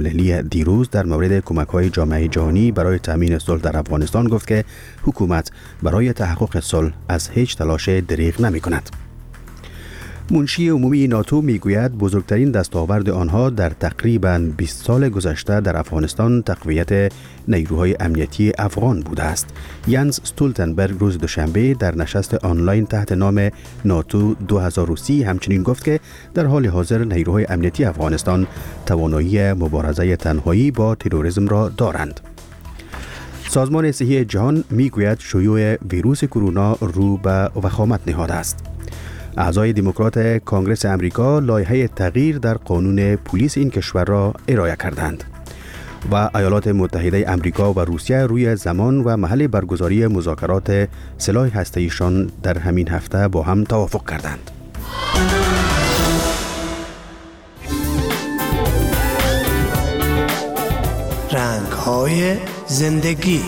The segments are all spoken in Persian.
بین‌المللی دیروز در مورد کمک‌های جامعه جهانی برای تامین صلح در افغانستان گفت که حکومت برای تحقق صلح از هیچ تلاش دریغ نمی‌کند. منشی عمومی ناتو میگوید بزرگترین دستاورد آنها در تقریباً 20 سال گذشته در افغانستان تقویت نیروهای امنیتی افغان بوده است. ینس استولتنبرگ روز دوشنبه در نشست آنلاین تحت نام ناتو 2030 همچنین گفت که در حال حاضر نیروهای امنیتی افغانستان توانایی مبارزه تنهایی با تروریسم را دارند. سازمان صحی جهان میگوید شیوع ویروس کرونا رو به وخامت نهاده است. اعضای دموکرات کانگرس امریکا لایحه تغییر در قانون پلیس این کشور را ارائه کردند و ایالات متحده امریکا و روسیه روی زمان و محل برگزاری مذاکرات سلاح هسته‌ایشان در همین هفته با هم توافق کردند. رنگ‌های زندگی.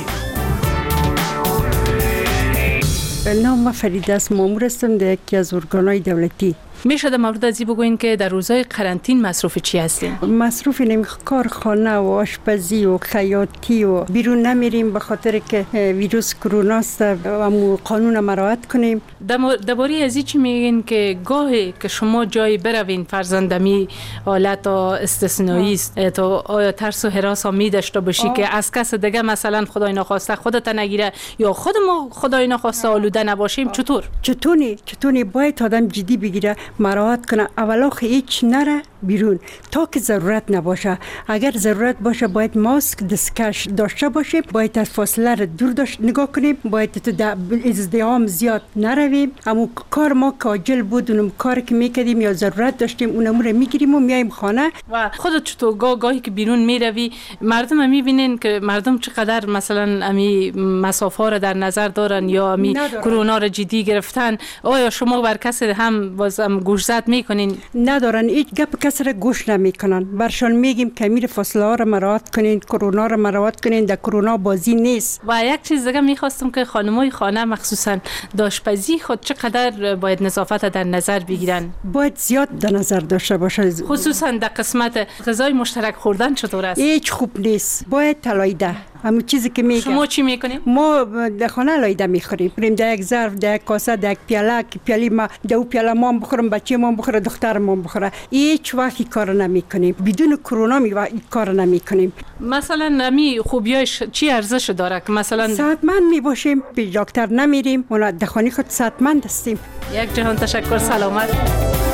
نام فریده است، مامور هستم در یکی از ارگان‌های دولتی. میشه در مورد ازی بگوین که در روزهای قرنطین مصروف چی هستین؟ مصروف کارخانه و آشپزی و خیاطی و بیرون نمیریم به خاطر که ویروس کرونا است و قانون مراعات کنیم. درباره ازی چی میگین که گاهی که شما جایی بروین فرزندمی حالت استثنایی است تو آیا ترس و هراس می داشته باشی که از کس دیگه مثلا خدای نخواسته خودت نگیره یا خود ما خدای نخواسته آلوده نباشیم؟ چطوری باید آدم جدی بگیره، مراعات کنه، اولا هیچ نره بیرون تا که ضرورت نباشه. اگر ضرورت باشه باید ماسک دستکش داشته باشیم، باید از فاصله را دور نگاه کنیم، باید تو ازدحام زیاد نرویم. اما کار ما کاجل بود، اونم کار که میکردیم یا ضرورت داشتیم اونم رو میگیریم و میایم خانه. و خودت چطور گاهی که بیرون میروی مردم میبینین که مردم چقدر مثلا امی مسافه را در نظر دارن یا امی کرونا را جدی گرفتن؟ آیا شما بر کسی هم بازم گوش زد میکنین؟ ندارن، هیچ گپ کسی را گوش نمیکنن. برشان میگیم که امیر فاصله ها را مراعات کنین، کرونا را مراعات کنین، در کرونا بازی نیست. و یک چیز دیگه میخواستم که خانمای خانه مخصوصا داشپزی خود چقدر باید نظافت در نظر بگیرن؟ باید زیاد در نظر داشته باشه، خصوصا در قسمت غذای مشترک خوردن چطور است؟ هیچ خوب نیست، باید تلایده. همون چیزی که میگم. شما چی میکنیم؟ ما در خانه لایده میخوریم. بریم در یک ظرف، در یک کاسه، در یک پیاله، که پیالی ما دو پیاله ما بخورم، بچه ما بخوره، دختر ما بخوره. هیچ وقت کار نمیکنیم. بدون کرونا این کار نمیکنیم. مثلا می خوبیاش چی ارزش داره که مثلا صحتمند میباشیم، به دکتر نمیریم، ما در خانه خود صحتمند هستیم. یک جهان تشکر، سلامت.